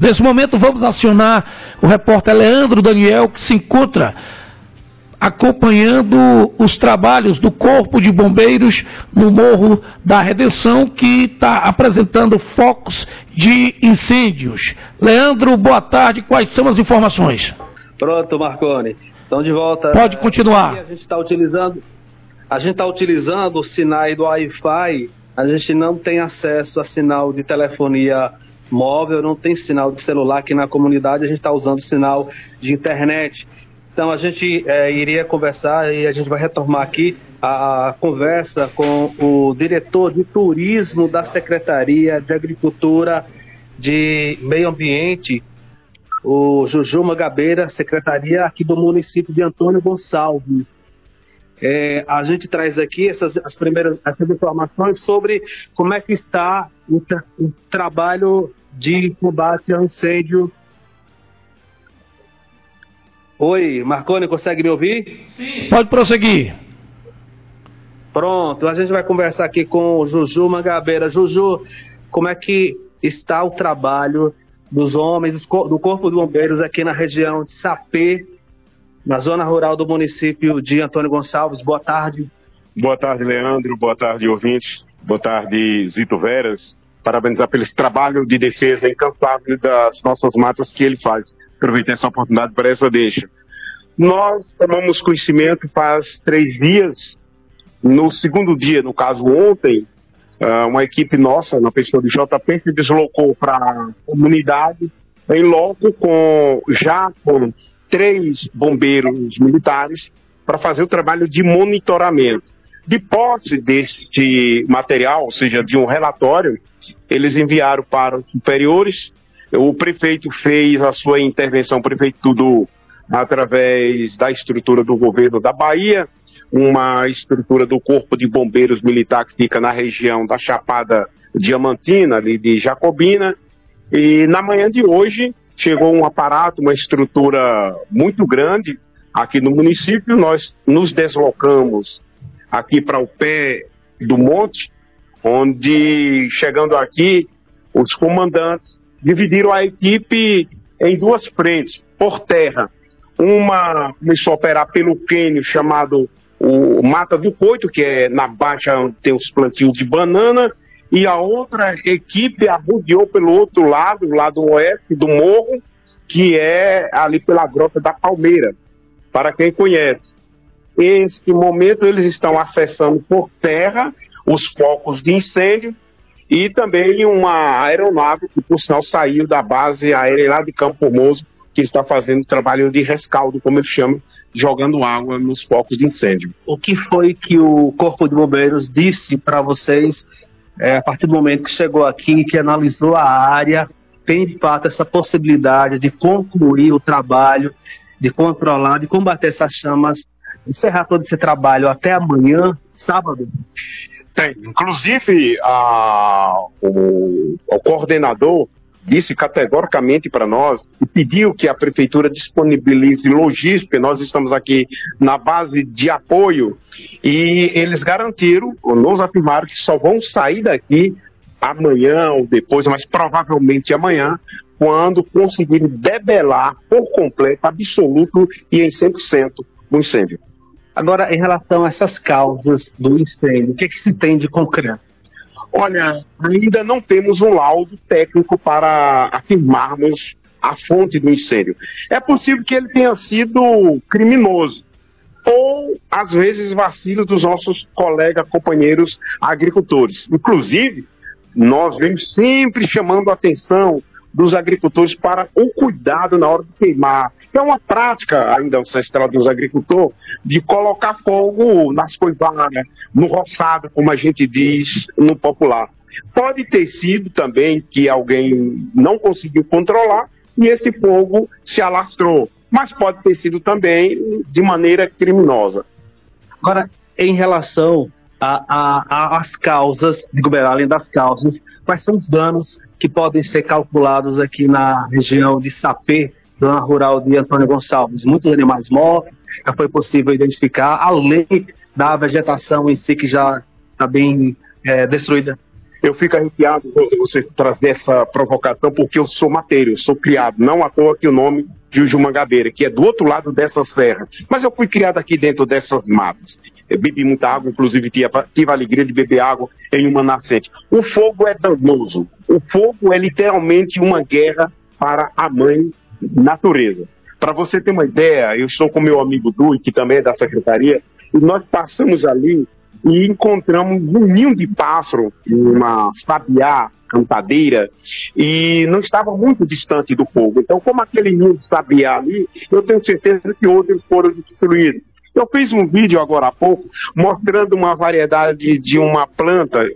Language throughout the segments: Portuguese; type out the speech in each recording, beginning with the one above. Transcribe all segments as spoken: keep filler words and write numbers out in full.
Nesse momento vamos acionar o repórter Leandro Daniel, que se encontra acompanhando os trabalhos do Corpo de Bombeiros no Morro da Redenção, que está apresentando focos de incêndios. Leandro, boa tarde, quais são as informações? Pronto, Marconi, estão de volta. Pode continuar. A gente está utilizando, a gente está utilizando o sinal do Wi-Fi, a gente não tem acesso a sinal de telefonia móvel, não tem sinal de celular aqui na comunidade, a gente está usando sinal de internet. Então a gente é, iria conversar e a gente vai retomar aqui a, a conversa com o diretor de turismo da Secretaria de Agricultura de Meio Ambiente, o Juju Mangabeira, secretaria aqui do município de Antônio Gonçalves. É, a gente traz aqui essas, as primeiras essas informações sobre como é que está o, tra o trabalho de combate ao incêndio. Oi, Marconi, consegue me ouvir? Sim. Pode prosseguir. Pronto, a gente vai conversar aqui com o Juju Mangabeira. Juju, como é que está o trabalho dos homens, do Corpo de Bombeiros aqui na região de Sapê, na zona rural do município de Antônio Gonçalves? Boa tarde. Boa tarde, Leandro. Boa tarde, ouvintes. Boa tarde, Zito Veras. Parabenizar pelo trabalho de defesa incansável das nossas matas que ele faz. Aproveitei essa oportunidade para essa deixa. Nós tomamos conhecimento faz três dias. No segundo dia, no caso ontem, uma equipe nossa, na pessoa do J P, se deslocou para a comunidade em loco com, já com três bombeiros militares para fazer o trabalho de monitoramento. De posse deste material, ou seja, de um relatório, eles enviaram para os superiores. O prefeito fez a sua intervenção, o prefeito tudo através da estrutura do governo da Bahia, uma estrutura do Corpo de Bombeiros Militar que fica na região da Chapada Diamantina, ali de Jacobina. E na manhã de hoje chegou um aparato, uma estrutura muito grande aqui no município. Nós nos deslocamos aqui para o pé do monte, onde, chegando aqui, os comandantes dividiram a equipe em duas frentes, por terra. Uma começou a operar pelo quênio chamado o Mata do Coito, que é na baixa onde tem os plantios de banana, e a outra equipe arrodeou pelo outro lado, o lado oeste do morro, que é ali pela Grota da Palmeira, para quem conhece. Neste momento eles estão acessando por terra os focos de incêndio e também uma aeronave que, por sinal, saiu da base aérea lá de Campo Formoso, que está fazendo trabalho de rescaldo, como eles chamam, jogando água nos focos de incêndio. O que foi que o Corpo de Bombeiros disse para vocês é, a partir do momento que chegou aqui, que analisou a área, tem de fato essa possibilidade de concluir o trabalho, de controlar, de combater essas chamas, encerrar todo esse trabalho até amanhã, sábado? Tem. Inclusive, a, o, o coordenador disse categoricamente para nós e pediu que a prefeitura disponibilize logística. Nós estamos aqui na base de apoio e eles garantiram, ou nos afirmaram, que só vão sair daqui amanhã ou depois, mas provavelmente amanhã, quando conseguirem debelar por completo, absoluto e em cem por cento o incêndio. Agora, em relação a essas causas do incêndio, o que, é que se tem de concreto? Olha, ainda não temos um laudo técnico para afirmarmos a fonte do incêndio. É possível que ele tenha sido criminoso, ou, às vezes, vacilo dos nossos colegas, companheiros agricultores. Inclusive, nós vemos sempre chamando a atenção dos agricultores para o cuidado na hora de queimar. É uma prática ainda ancestral dos agricultores de colocar fogo nas coivaras, no roçado, como a gente diz no popular. Pode ter sido também que alguém não conseguiu controlar e esse fogo se alastrou, mas pode ter sido também de maneira criminosa. Agora, em relação às causas, digo bem, além das causas, quais são os danos que podem ser calculados aqui na região de Sapê, zona rural de Antônio Gonçalves? Muitos animais mortos, já foi possível identificar, além da vegetação em si que já está bem é, destruída. Eu fico arrepiado você trazer essa provocação, porque eu sou mateiro, eu sou criado, não à toa que o nome de Juju Mangabeira, que é do outro lado dessa serra. Mas eu fui criado aqui dentro dessas matas. Eu bebi muita água, inclusive tive, tive a alegria de beber água em uma nascente. O fogo é danoso. O fogo é literalmente uma guerra para a mãe natureza. Para você ter uma ideia, eu estou com meu amigo Dui, que também é da secretaria, e nós passamos ali e encontramos um ninho de pássaro, uma sabiá cantadeira, e não estava muito distante do fogo. Então, como aquele ninho de sabiá ali, eu tenho certeza que outros foram destruídos. Eu fiz um vídeo agora há pouco mostrando uma variedade de uma planta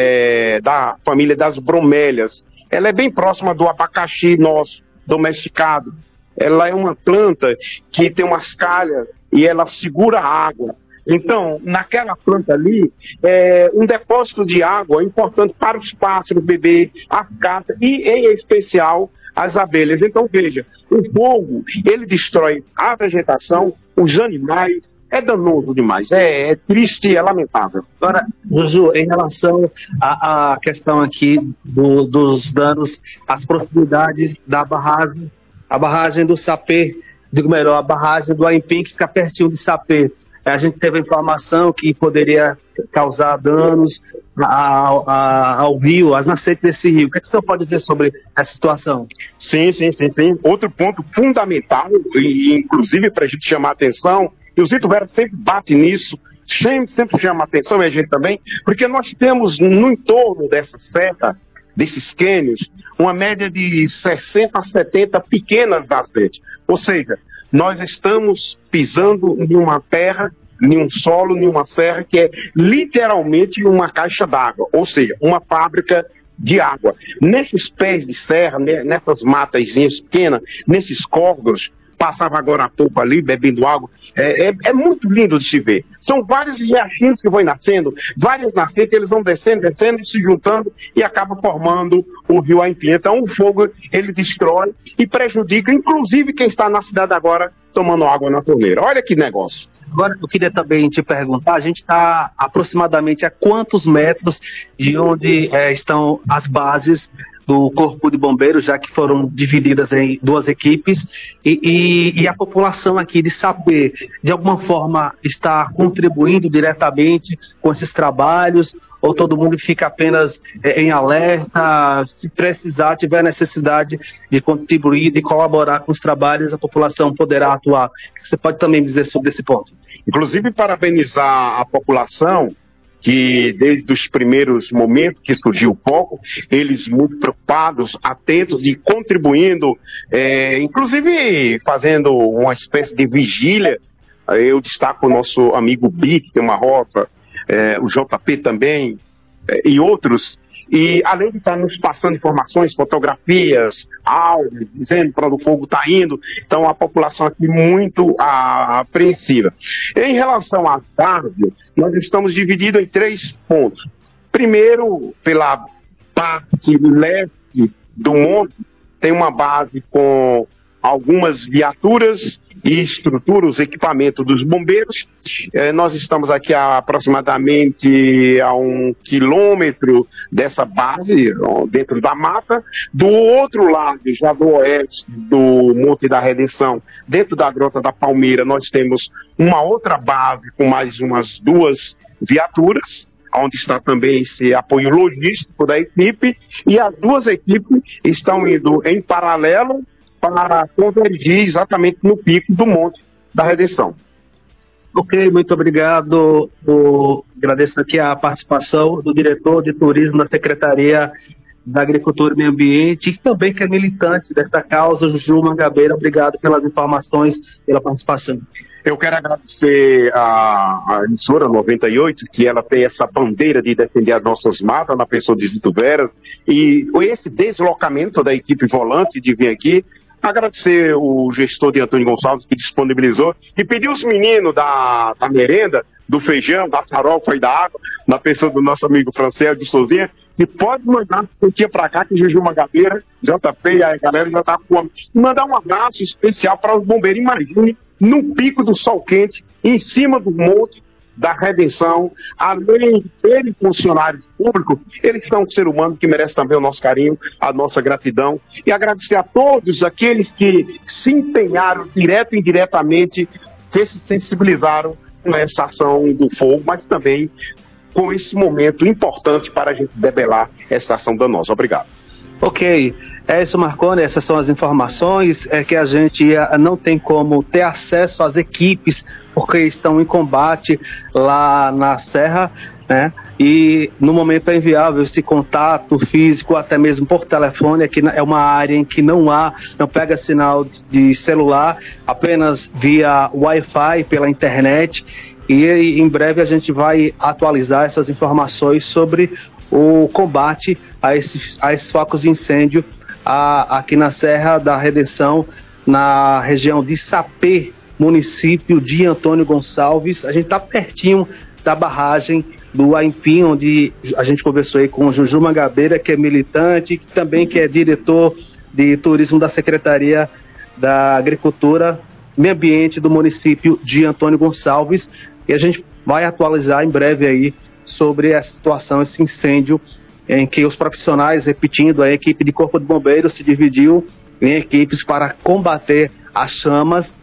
é, da família das bromélias. Ela é bem próxima do abacaxi nosso, domesticado. Ela é uma planta que tem umas calhas e ela segura a água. Então, naquela planta ali, é, um depósito de água é importante para os pássaros beber, as caças e, em especial, as abelhas. Então, veja, o fogo, ele destrói a vegetação, os animais, é danoso demais, é, é triste e é lamentável. Agora, Juju, em relação à, à questão aqui do, dos danos, as proximidades da barragem, a barragem do Sapê, digo melhor, a barragem do Aimpim, que fica pertinho de Sapê. A gente teve a informação que poderia causar danos ao, ao rio, às nascentes desse rio. O que, é que o senhor pode dizer sobre essa situação? Sim, sim, sim, sim. Outro ponto fundamental, e inclusive para a gente chamar a atenção, e o Zito Vera sempre bate nisso, sempre, sempre chama a atenção, e a gente também, porque nós temos no entorno dessa serra, desses cânions, uma média de sessenta a setenta pequenas nascentes. Ou seja, nós estamos pisando em uma terra, em um solo, em uma serra que é literalmente uma caixa d'água, ou seja, uma fábrica de água. Nesses pés de serra, nessas matazinhas pequenas, nesses córregos, passava agora há pouco ali, bebendo água, é, é, é muito lindo de se ver. São vários riachinhos que vão nascendo, várias nascentes, eles vão descendo, descendo, se juntando e acaba formando o rio Aimpim. Então o fogo, ele destrói e prejudica, inclusive quem está na cidade agora tomando água na torneira. Olha que negócio. Agora, eu queria também te perguntar, a gente está aproximadamente a quantos metros de onde é, estão as bases do Corpo de Bombeiros, já que foram divididas em duas equipes, e, e, e a população aqui de Sapê, de alguma forma, está contribuindo diretamente com esses trabalhos, ou todo mundo fica apenas é, em alerta, se precisar, tiver necessidade de contribuir, de colaborar com os trabalhos, a população poderá atuar. O que você pode também dizer sobre esse ponto? Inclusive, parabenizar a população, que desde os primeiros momentos que surgiu o foco, eles muito preocupados, atentos e contribuindo, é, inclusive fazendo uma espécie de vigília. Eu destaco o nosso amigo Bi, que tem uma rota, é, o J P também, é, e outros. E além de estar nos passando informações, fotografias, áudios, dizendo para onde o fogo está indo, então a população aqui muito a, apreensiva. Em relação à tarde, nós estamos divididos em três pontos. Primeiro, pela parte leste do monte, tem uma base com algumas viaturas e estruturas, equipamento dos bombeiros. É, nós estamos aqui a aproximadamente a um quilômetro dessa base, dentro da mata. Do outro lado, já do oeste do Monte da Redenção, dentro da Grota da Palmeira, nós temos uma outra base com mais umas duas viaturas, onde está também esse apoio logístico da equipe, e as duas equipes estão indo em paralelo para convergir exatamente no pico do Monte da Redenção. Ok, muito obrigado. Eu agradeço aqui a participação do diretor de turismo da Secretaria da Agricultura e Meio Ambiente, que também que é militante dessa causa, Juju Mangabeira. Obrigado pelas informações, pela participação. Eu quero agradecer a, a emissora noventa e oito, que ela tem essa bandeira de defender as nossas matas, na pessoa de Zito Veras, e esse deslocamento da equipe volante de vir aqui. Agradecer o gestor de Antônio Gonçalves, que disponibilizou, e pedir os meninos da, da merenda, do feijão, da farofa e da água, na pessoa do nosso amigo Francel de Souzinha, que pode mandar quantia para cá, que Juju Mangabeira, J P e a galera já está com fome. E mandar um abraço especial para os bombeiros. Imagine, no pico do sol quente, em cima do monte, da Redenção, além de serem funcionários públicos, eles são um ser humano que merece também o nosso carinho, a nossa gratidão, e agradecer a todos aqueles que se empenharam direto e indiretamente, que se sensibilizaram com essa ação do fogo, mas também com esse momento importante para a gente debelar essa ação danosa. Obrigado. Ok, é isso, Marconi, essas são as informações, é que a gente não tem como ter acesso às equipes, porque estão em combate lá na Serra, né? E no momento é inviável esse contato físico, até mesmo por telefone, aqui é uma área em que não há, não pega sinal de celular, apenas via Wi-Fi, pela internet, e em breve a gente vai atualizar essas informações sobre o combate a esses, a esses focos de incêndio a, aqui na Serra da Redenção, na região de Sapê, município de Antônio Gonçalves. A gente está pertinho da barragem do Aimpim, onde a gente conversou aí com o Juju Mangabeira, que é militante, que também que é diretor de turismo da Secretaria da Agricultura e Meio Ambiente do município de Antônio Gonçalves, e a gente vai atualizar em breve aí sobre a situação, esse incêndio em que os profissionais, repetindo, a equipe de Corpo de Bombeiros se dividiu em equipes para combater as chamas,